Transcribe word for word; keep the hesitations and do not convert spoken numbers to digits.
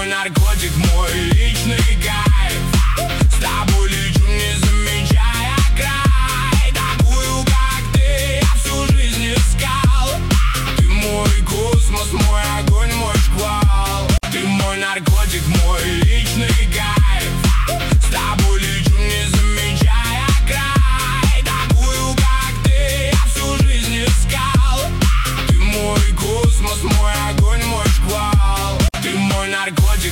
мой наркотик, мой личный кайф. С тобой лечу, не замечая край. Такую, как ты, я всю жизнь искал. Ты мой космос, мой огонь, мой шквал. Ты мой наркотик, мой личный кайф. С тобой лечу, не замечая край. Такую, как ты, я всю жизнь искал. Ты мой космос, мой огонь, мой шквал. Ты мой наркотик.